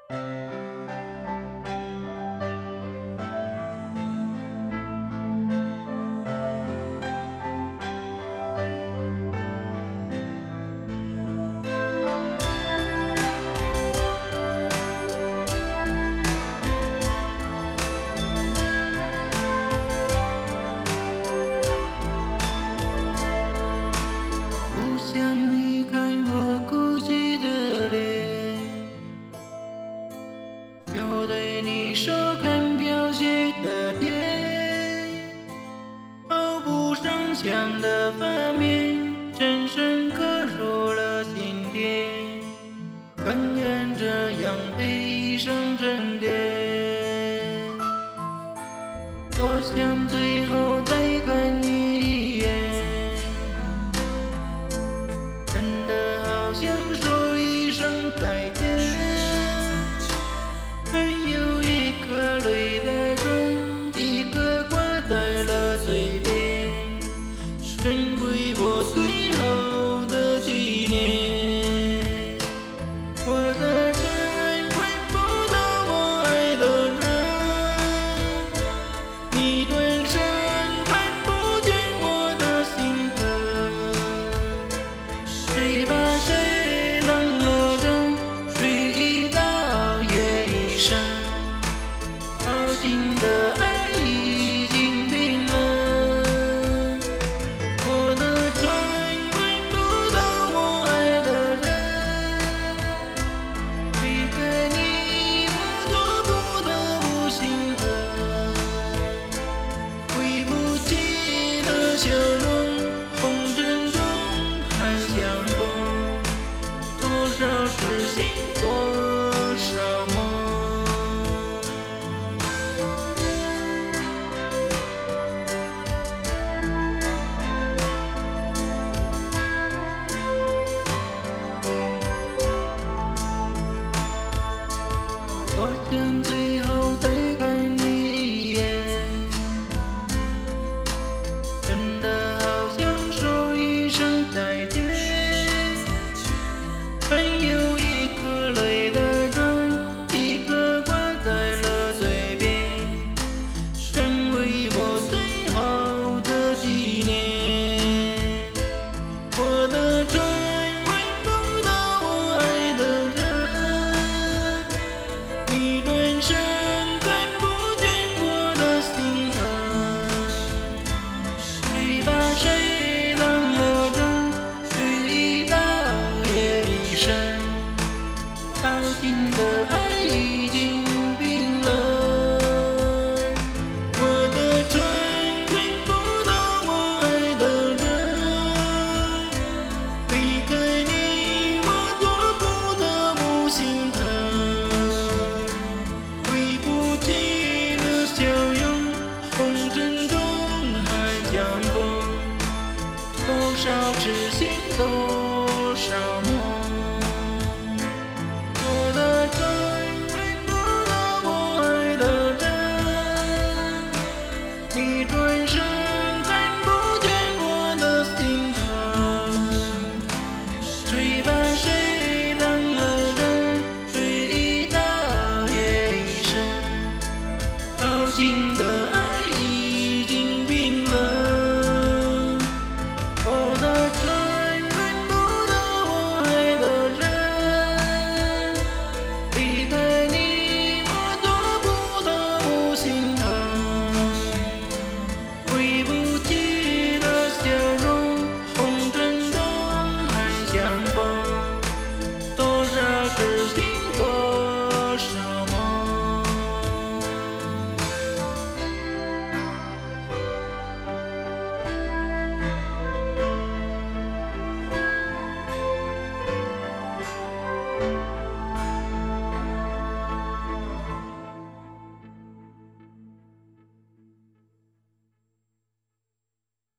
不想离开我孤寂的脸，又对你说看飘雪的天，毫不上相的画面，深深刻入了心田，很愿这样悲伤沉淀。多想最后再看你一眼，真的好想说一声再见。还有一颗泪在中，一颗挂在了嘴边，成为我最后的纪念。我的真看不到我爱的人，你转身看不见我的心疼。谁把谁冷落着，谁一刀也一生，好心的爱已经冰冷。我的船看不到我爱的人，离开你我做不得不心疼。回不去的笑容，红尘中还相逢，多少是心